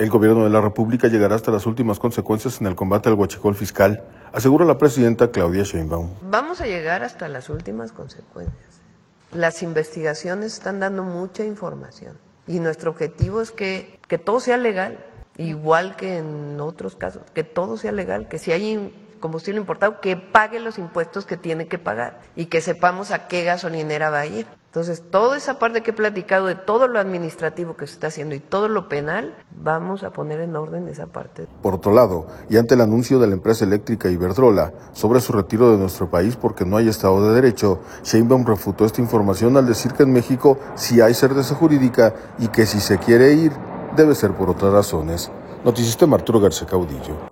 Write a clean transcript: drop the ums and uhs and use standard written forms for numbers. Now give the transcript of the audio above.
El gobierno de la República llegará hasta las últimas consecuencias en el combate al huachicol fiscal, asegura la presidenta Claudia Sheinbaum. Vamos a llegar hasta las últimas consecuencias. Las investigaciones están dando mucha información y nuestro objetivo es que todo sea legal, igual que en otros casos, que todo sea legal, que si hay combustible importado, que pague los impuestos que tiene que pagar y que sepamos a qué gasolinera va a ir. Entonces, toda esa parte que he platicado de todo lo administrativo que se está haciendo y todo lo penal, vamos a poner en orden esa parte. Por otro lado, y ante el anuncio de la empresa eléctrica Iberdrola sobre su retiro de nuestro país porque no hay Estado de Derecho, Sheinbaum refutó esta información al decir que en México sí hay certeza jurídica y que si se quiere ir, debe ser por otras razones. Noticieros Arturo García Caudillo.